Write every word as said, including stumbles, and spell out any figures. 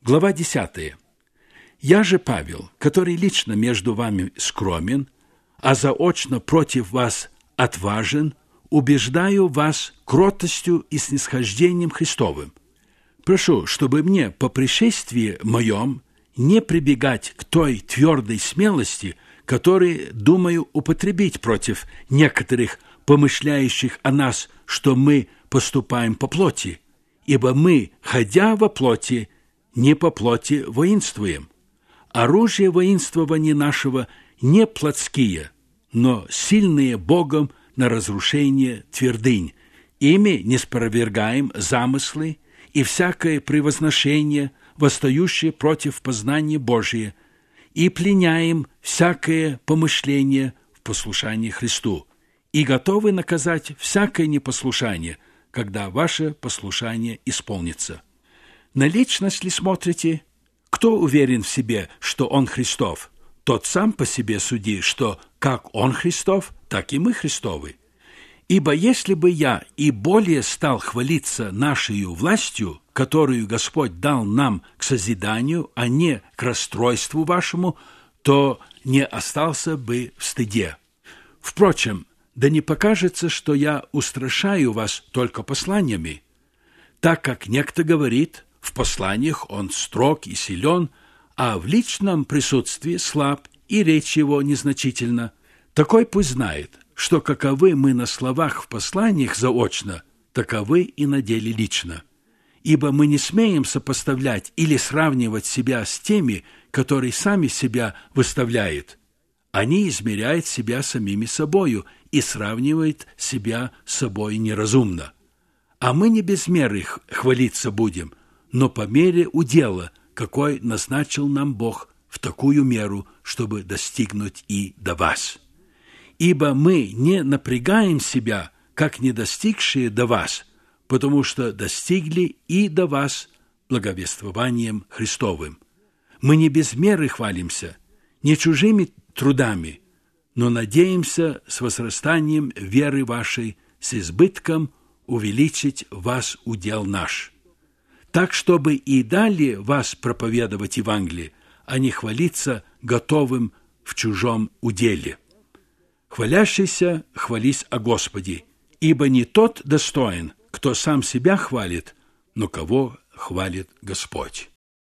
Глава десятая. «Я же, Павел, который лично между вами скромен, а заочно против вас отважен, убеждаю вас кротостью и снисхождением Христовым. Прошу, чтобы мне по пришествии моем не прибегать к той твердой смелости, которую думаю употребить против некоторых, помышляющих о нас, что мы поступаем по плоти, ибо мы, ходя во плоти, не по плоти воинствуем. Оружие воинствования нашего не плотские, но сильные Богом на разрушение твердынь. Ими не спровергаем замыслы и всякое превозношение, восстающее против познания Божия, и пленяем всякое помышление в послушании Христу, и готовы наказать всякое непослушание, когда ваше послушание исполнится. На личность ли смотрите? Кто уверен в себе, что он Христов? Тот сам по себе суди, что как он Христов, так и мы Христовы. Ибо если бы я и более стал хвалиться нашею властью, которую Господь дал нам к созиданию, а не к расстройству вашему, то не остался бы в стыде. Впрочем, да не покажется, что я устрашаю вас только посланиями, так как некто говорит, в посланиях он строг и силен, а в личном присутствии слаб и речь его незначительна. Такой пусть знает, что каковы мы на словах в посланиях заочно, таковы и на деле лично. Ибо мы не смеем сопоставлять или сравнивать себя с теми, которые сами себя выставляют. Они измеряют себя самими собою и сравнивают себя с собой неразумно. А мы не без меры хвалиться будем, но по мере удела, какой назначил нам Бог в такую меру, чтобы достигнуть и до вас. Ибо мы не напрягаем себя, как не достигшие до вас, потому что достигли и до вас благовествованием Христовым. Мы не без меры хвалимся, не чужими трудами, но надеемся с возрастанием веры вашей, с избытком увеличить вас удел наш. Так, чтобы и далее вас проповедовать Евангелие, а не хвалиться готовым в чужом уделе. Хвалящийся хвались о Господе, ибо не тот достоин, кто сам себя хвалит, но кого хвалит Господь».